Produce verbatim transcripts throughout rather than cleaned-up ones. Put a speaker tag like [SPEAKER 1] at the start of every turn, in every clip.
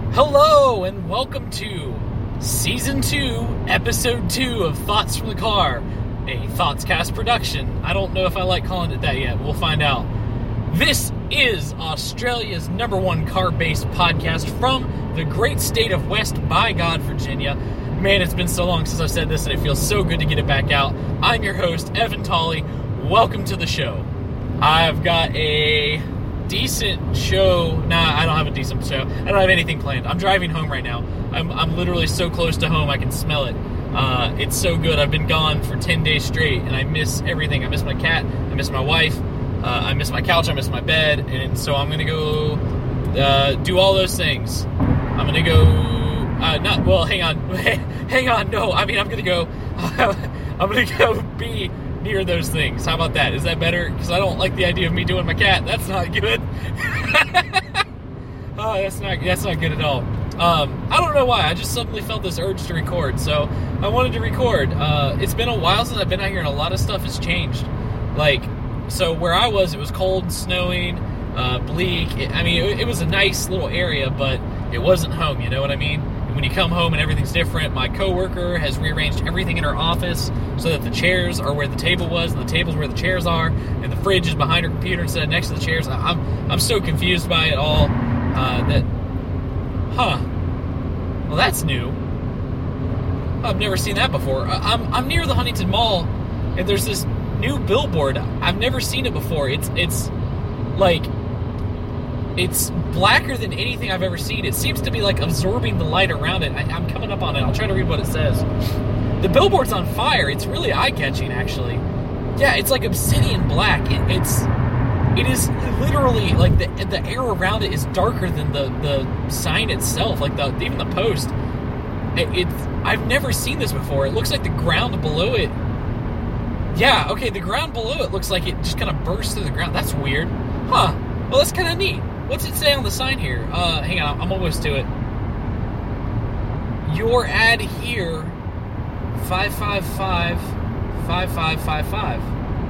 [SPEAKER 1] Hello, and welcome to Season two, Episode two of Thoughts from the Car, a ThoughtsCast production. I don't know if I like calling it that yet. We'll find out. This is Australia's number one car-based podcast from the great state of West by God, Virginia. Man, it's been so long since I've said this, and it feels so good to get it back out. I'm your host, Evan Tolley. Welcome to the show. I've got a decent show. Nah, I don't have a decent show. I don't have anything planned. I'm driving home right now. I'm I'm literally so close to home I can smell it. Uh, it's so good. I've been gone for ten days straight, and I miss everything. I miss my cat. I miss my wife. Uh, I miss my couch. I miss my bed. And so I'm going to go uh, do all those things. I'm going to go... Uh, not... Well, hang on. hang on. No, I mean, I'm going to go... I'm going to go be... near those things. How about that? Is that better? Because I don't like the idea of me doing my cat. That's not good. oh, that's not that's not good at all. Um, I don't know why. I just suddenly felt this urge to record, so I wanted to record. Uh, it's been a while since I've been out here, and a lot of stuff has changed. Like, so where I was, it was cold, snowing, uh, bleak. It, I mean, it, it was a nice little area, but it wasn't home. You know what I mean? When you come home and everything's different, my coworker has rearranged everything in her office so that the chairs are where the table was, and the table's where the chairs are, and the fridge is behind her computer instead of next to the chairs. I'm I'm so confused by it all. Uh, that, huh? Well, that's new. I've never seen that before. I'm I'm near the Huntington Mall, and there's this new billboard. I've never seen it before. It's it's like. It's blacker than anything I've ever seen. It seems to be, like, absorbing the light around it. I, I'm coming up on it. I'll try to read what it says. The billboard's on fire. It's really eye-catching, actually. Yeah, it's like obsidian black. It, it's... It is literally, like, the the air around it is darker than the, the sign itself. Like, the even the post. It, it's... I've never seen this before. It looks like the ground below it... Yeah, okay, the ground below it looks like it just kind of bursts through the ground. That's weird. Huh. Well, that's kind of neat. What's it say on the sign here? Uh, hang on, I'm almost to it. Your ad here, five five five, five five five five.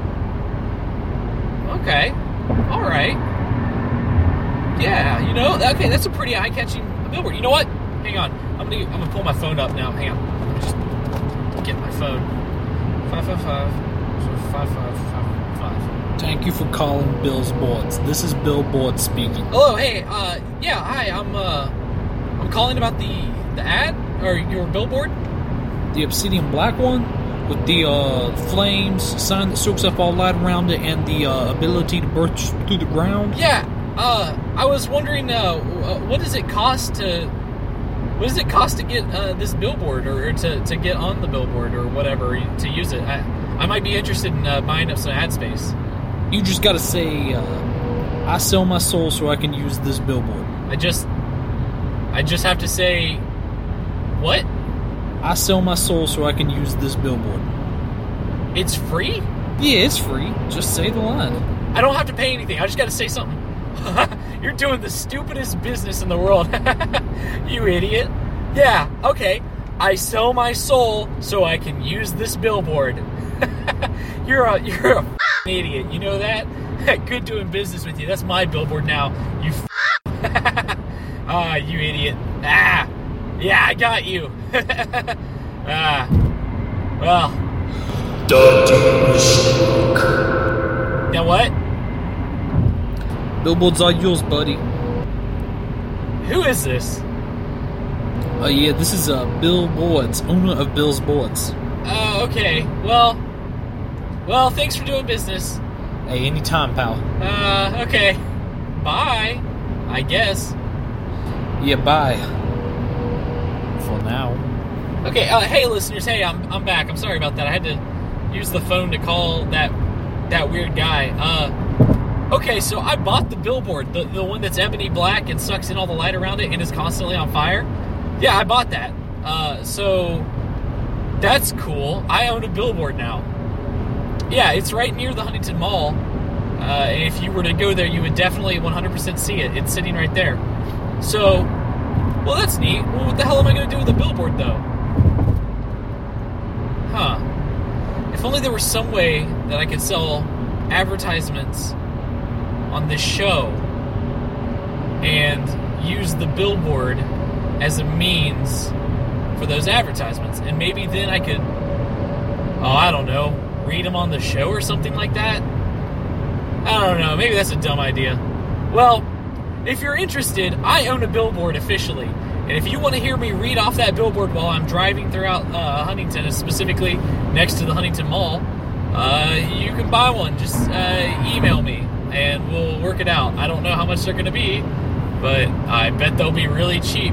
[SPEAKER 1] Okay, all right. Yeah, you know, okay, that's a pretty eye-catching billboard. You know what? Hang on, I'm gonna I'm gonna pull my phone up now. Hang on, let me just get my phone. Five five five, five five five five.
[SPEAKER 2] Thank you for calling Bill's Boards. This is Bill Board speaking.
[SPEAKER 1] Hello, hey, uh, yeah, hi, I'm, uh, I'm calling about the, the ad, or your billboard.
[SPEAKER 2] The obsidian black one, with the, uh, flames, sign that soaks up all light around it, and the, uh, ability to burst through the ground?
[SPEAKER 1] Yeah, uh, I was wondering, uh, what does it cost to, what does it cost to get, uh, this billboard, or, or to, to get on the billboard, or whatever, to use it? I, I might be interested in, uh, buying up some ad space.
[SPEAKER 2] You just gotta say, uh, I sell my soul so I can use this billboard.
[SPEAKER 1] I just, I just have to say, what?
[SPEAKER 2] I sell my soul so I can use this billboard.
[SPEAKER 1] It's free?
[SPEAKER 2] Yeah, it's free. Just say the line.
[SPEAKER 1] I don't have to pay anything. I just gotta say something. You're doing the stupidest business in the world. You idiot. Yeah, okay. I sell my soul so I can use this billboard. You're a, you're a idiot, you know that? Good doing business with you. That's my billboard now. You f- Ah, you idiot. Ah, yeah, I got you. ah, well. Now what?
[SPEAKER 2] Billboards are yours, buddy.
[SPEAKER 1] Who is this?
[SPEAKER 2] Oh, uh, yeah, this is uh, Bill Boards, owner of Bill's Boards.
[SPEAKER 1] Oh, uh, okay. Well, well, thanks for doing business.
[SPEAKER 2] Hey, anytime, pal.
[SPEAKER 1] Uh, okay. Bye, I guess.
[SPEAKER 2] Yeah, bye. For now.
[SPEAKER 1] Okay, uh, hey, listeners, hey, I'm I'm back. I'm sorry about that. I had to use the phone to call that that weird guy. Uh, okay, so I bought the billboard, the, the one that's ebony black and sucks in all the light around it and is constantly on fire. Yeah, I bought that. Uh, so that's cool. I own a billboard now. Yeah, it's right near the Huntington Mall. Uh, and if you were to go there, you would definitely one hundred percent see it. It's sitting right there. So, well, that's neat. Well, what the hell am I going to do with a billboard, though? Huh. If only there was some way that I could sell advertisements on this show and use the billboard as a means for those advertisements. And maybe then I could, oh, I don't know, read them on the show or something like that. I don't know, maybe that's a dumb idea. Well, if you're interested, I own a billboard officially. And if you want to hear me read off that billboard while I'm driving throughout uh, Huntington, specifically next to the Huntington Mall, uh, you can buy one. Just uh, email me, and we'll work it out. I don't know how much they're going to be, but I bet they'll be really cheap.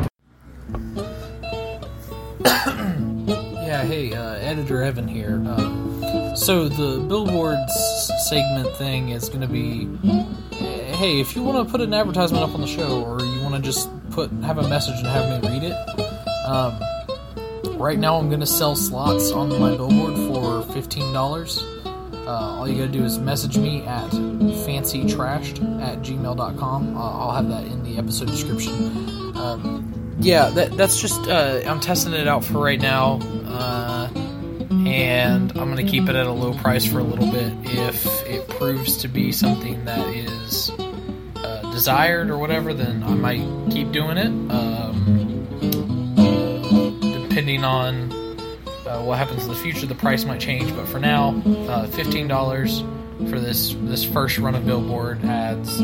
[SPEAKER 2] Yeah, hey, uh, Editor Evan here. Uh, so the billboards segment thing is going to be, hey, if you want to put an advertisement up on the show, or you want to just put have a message and have me read it, um, right now I'm going to sell slots on my billboard for fifteen dollars. Uh, all you got to do is message me at fancy trashed at gmail dot com. Uh, I'll have that in the episode description. Um, yeah, that, that's just, uh, I'm testing it out for right now, uh, and I'm going to keep it at a low price for a little bit. If it proves to be something that is uh, desired or whatever, then I might keep doing it, um, depending on uh, what happens in the future. The price might change, but for now, uh, fifteen dollars for this, this first run of billboard ads.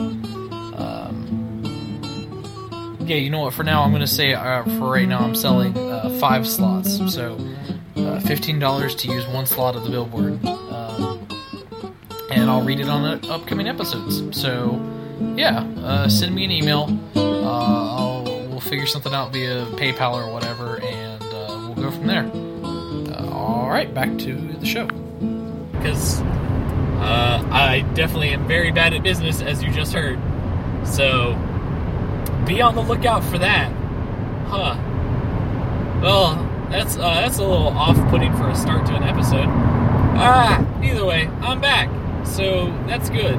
[SPEAKER 2] Yeah, you know what, for now I'm going to say, uh, for right now I'm selling uh, five slots, so uh, fifteen dollars to use one slot of the billboard, um, and I'll read it on the upcoming episodes. So yeah, uh, send me an email, uh, I'll, we'll figure something out via PayPal or whatever, and uh, we'll go from there. Uh, alright, back to the show.
[SPEAKER 1] Because uh, I definitely am very bad at business, as you just heard, so be on the lookout for that. Huh. Well, that's uh, that's a little off-putting for a start to an episode. Ah, either way, I'm back, so that's good.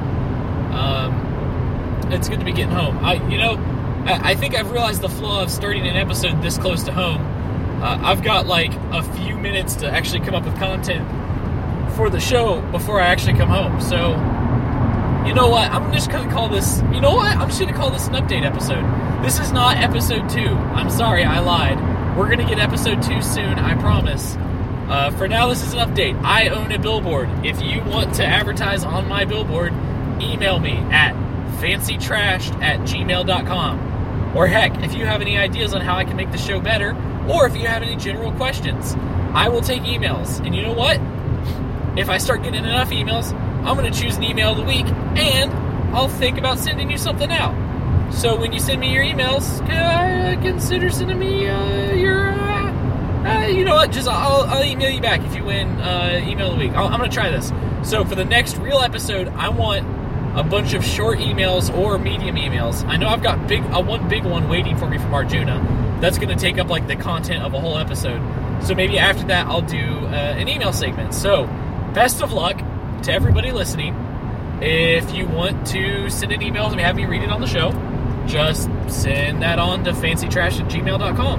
[SPEAKER 1] Um, it's good to be getting home. I, you know, I, I think I've realized the flaw of starting an episode this close to home. Uh, I've got like a few minutes to actually come up with content for the show before I actually come home, so you know what? I'm just going to call this... You know what? I'm just going to call this an update episode. This is not episode two. I'm sorry, I lied. We're going to get episode two soon, I promise. Uh, for now, this is an update. I own a billboard. If you want to advertise on my billboard, email me at fancytrashed at gmail dot com. Or heck, if you have any ideas on how I can make the show better, or if you have any general questions, I will take emails. And you know what? If I start getting enough emails, I'm going to choose an email of the week, and I'll think about sending you something out. So when you send me your emails, uh, consider sending me uh, your, uh, uh, you know what, just I'll, I'll email you back if you win uh, email of the week. I'll, I'm going to try this. So for the next real episode, I want a bunch of short emails or medium emails. I know I've got big uh, one big one waiting for me from Arjuna. That's going to take up like the content of a whole episode. So maybe after that, I'll do uh, an email segment. So best of luck to everybody listening. If you want to send an email and have me read it on the show, just send that on to fancytrash at gmail dot com.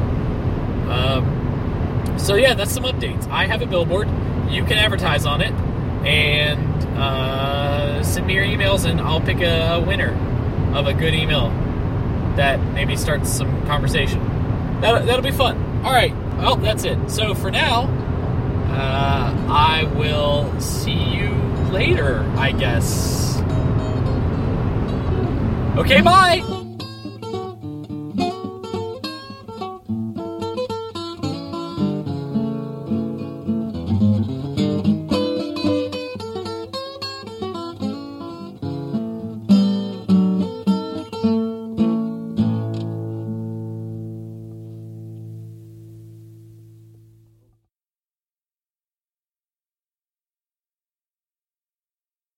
[SPEAKER 1] Um, so yeah, that's some updates. I have a billboard. You can advertise on it, and uh, send me your emails, and I'll pick a, a winner of a good email that maybe starts some conversation. That, that'll be fun. All right, well, that's it. So for now, uh, I will see you later, I guess. Okay, bye!